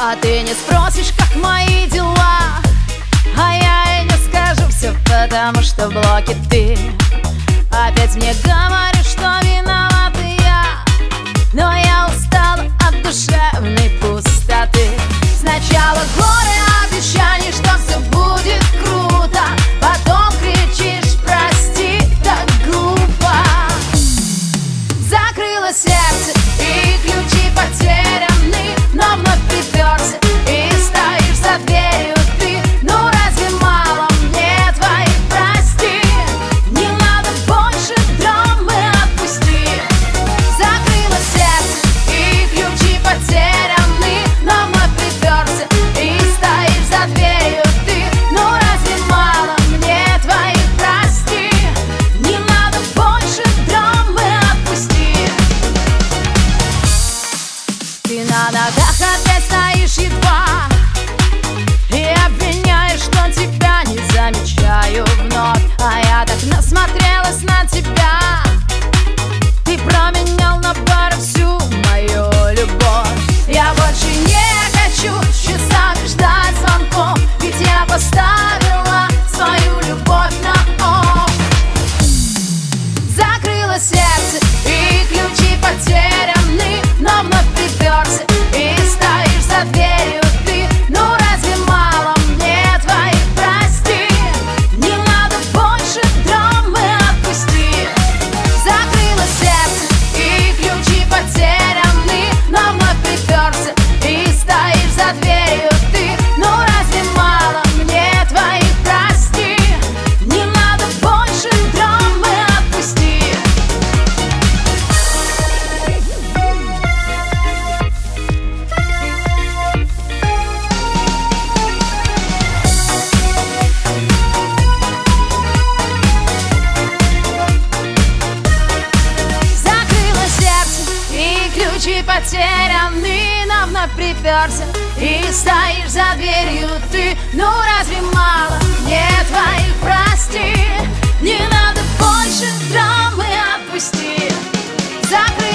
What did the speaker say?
А ты не спросишь, как мои дела, а я и не скажу все, потому что в блоке ты. Опять мне говоришь, что виновата я, но я устала от душевной пустоты. Сначала горы обещаний, что все будет круто, потом кричишь прости, так глупо. Закрыла сердце и ключи потеряны, но вновь приперся и стоишь за дверью ты. Ну разве мало мне твоих прости? Не надо больше драмы, отпусти. Закрыла сердце и ключи потеряны, но вновь приперся и стоишь за дверью ты. Ну разве мало мне твоих прости? Не надо больше драмы, отпусти. Ты на ногах опять стоишь едва и обвиняешь, что тебя не замечаю вновь. А я так насмотрелась на тебя. Ты променял на пару всю мою любовь. Я больше не хочу часами ждать звонков, ведь я поставила свою любовь на офф. Закрыла сердце и ключи потеряны, но вновь приперся и стоишь за дверью ты. Ну разве мало мне твоих прости? Не надо больше драмы, отпусти. Закрыла сердце и ключи потеряны, но вновь приперся и стоишь за дверью ты. Ну разве мало мне твоих прости? Не надо больше драмы, отпусти. Закрыла сердце и ключи потеряны, но вновь приперся и стоишь за дверью ты. Ну разве мало мне твоих прости? Не надо больше драмы, отпусти. Закрыла